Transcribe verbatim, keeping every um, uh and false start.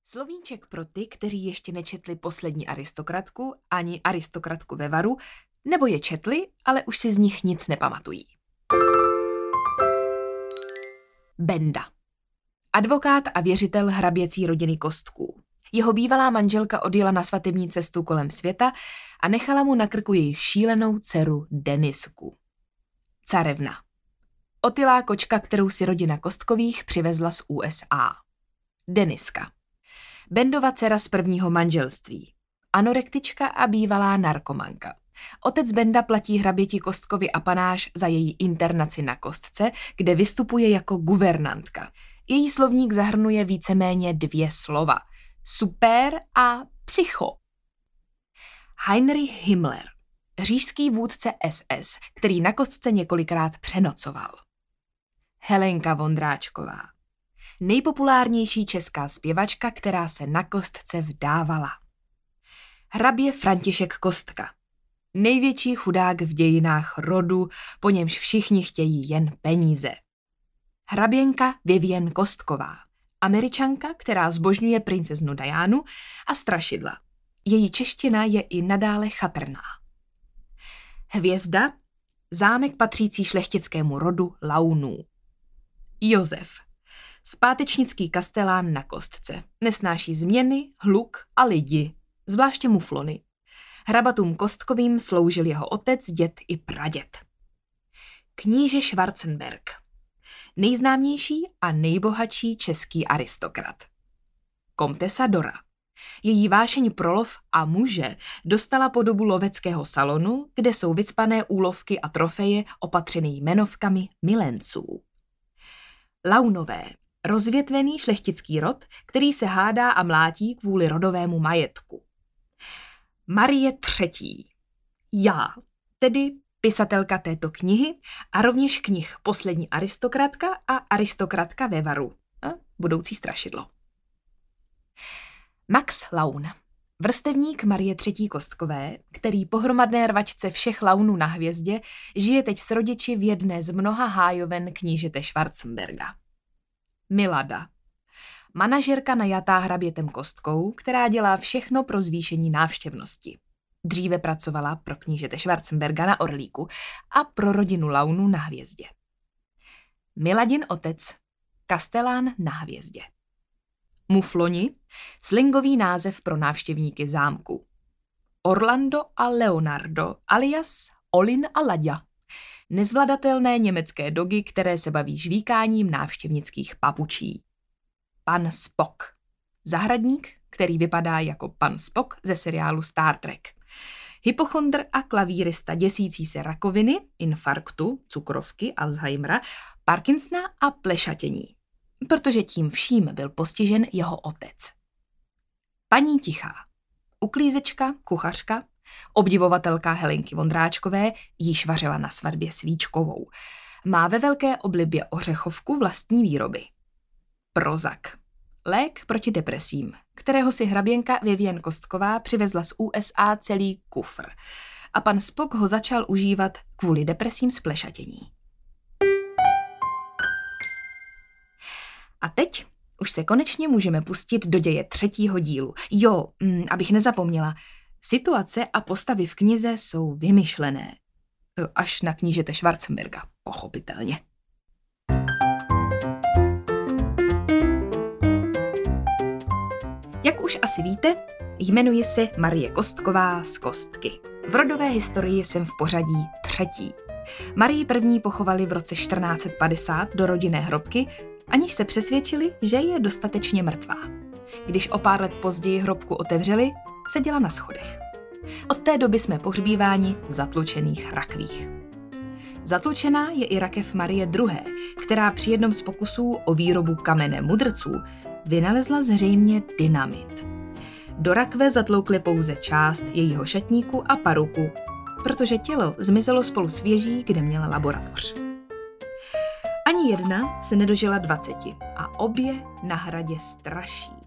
Slovíček pro ty, kteří ještě nečetli Poslední aristokratku ani Aristokratku ve varu, nebo je četli, ale už si z nich nic nepamatují. Benda. Advokát a věřitel hraběcí rodiny Kostků. Jeho bývalá manželka odjela na svatební cestu kolem světa a nechala mu na krku jejich šílenou dceru Denisku. Carevna. Otylá kočka, kterou si rodina Kostkových přivezla z U S A. Deniska. Bendova dcera z prvního manželství. Anorektička a bývalá narkomanka. Otec Benda platí hraběti Kostkovi apanáž za její internaci na Kostce, kde vystupuje jako guvernantka. Její slovník zahrnuje víceméně dvě slova. Super a psycho. Heinrich Himmler. Říšský vůdce S S, který na Kostce několikrát přenocoval. Helenka Vondráčková. Nejpopulárnější česká zpěvačka, která se na Kostce vdávala. Hrabě František Kostka. Největší chudák v dějinách rodu, po němž všichni chtějí jen peníze. Hraběnka Vivien Kostková. Američanka, která zbožňuje princeznu Dianu a strašidla. Její čeština je i nadále chatrná. Hvězda. Zámek patřící šlechtickému rodu Launů. Josef. Zpátečnický kastelán na Kostce. Nesnáší změny, hluk a lidi, zvláště muflony. Hrabatům Kostkovým sloužil jeho otec, děd i praděd. Kníže Schwarzenberg. Nejznámější a nejbohatší český aristokrat. Komtesa Dora. Její vášeň pro lov a muže dostala podobu loveckého salonu, kde jsou vycpané úlovky a trofeje opatřené jmenovkami milenců. Launové. Rozvětvený šlechtický rod, který se hádá a mlátí kvůli rodovému majetku. Marie třetí. Já, tedy pisatelka této knihy a rovněž knih Poslední aristokratka a Aristokratka ve varu. A budoucí strašidlo. Max Laun. Vrstevník Marie třetí Kostkové, který po hromadné rvačce všech Launů na hvězdě žije teď s rodiči v jedné z mnoha hájoven knížete Schwarzenberga. Milada. Manažerka najatá hrabětem Kostkou, která dělá všechno pro zvýšení návštěvnosti. Dříve pracovala pro knížete Schwarzenberga na Orlíku a pro rodinu Launů na hvězdě. Miladin otec. Kastelán na hvězdě. Mufloni. Slangový název pro návštěvníky zámku. Orlando a Leonardo alias Olin a Laďa. Nezvladatelné německé dogy, které se baví žvíkáním návštěvnických papučí. Pan Spock. Zahradník, který vypadá jako pan Spock ze seriálu Star Trek. Hypochondr a klavírista děsící se rakoviny, infarktu, cukrovky, Alzheimera, Parkinsona a plešatění. Protože tím vším byl postižen jeho otec. Paní Tichá. Uklízečka, kuchařka, obdivovatelka Helenky Vondráčkové, jíž vařila na svatbě svíčkovou. Má ve velké oblibě ořechovku vlastní výroby. Prozac. Lék proti depresím, kterého si hraběnka Vivien Kostková přivezla z U S A celý kufr. A pan Spock ho začal užívat kvůli depresím z plešatění. A teď už se konečně můžeme pustit do děje třetího dílu. Jo, mm, abych nezapomněla, situace a postavy v knize jsou vymyšlené. Až na knížete Schwarzenberga, pochopitelně. Jak už asi víte, jmenuji se Marie Kostková z Kostky. V rodové historii jsem v pořadí třetí. Marii první pochovali v roce čtrnáct set padesát do rodinné hrobky, aniž se přesvědčili, že je dostatečně mrtvá. Když o pár let později hrobku otevřeli, seděla na schodech. Od té doby jsme pohřbíváni v zatlučených rakvích. Zatlučená je i rakev Marie druhé, která při jednom z pokusů o výrobu kamene mudrců vynalezla zřejmě dynamit. Do rakve zatloukli pouze část jejího šatníku a paruku, protože tělo zmizelo spolu s věží, kde měla laboratoř. Ani jedna se nedožila dvaceti a obě na hradě straší.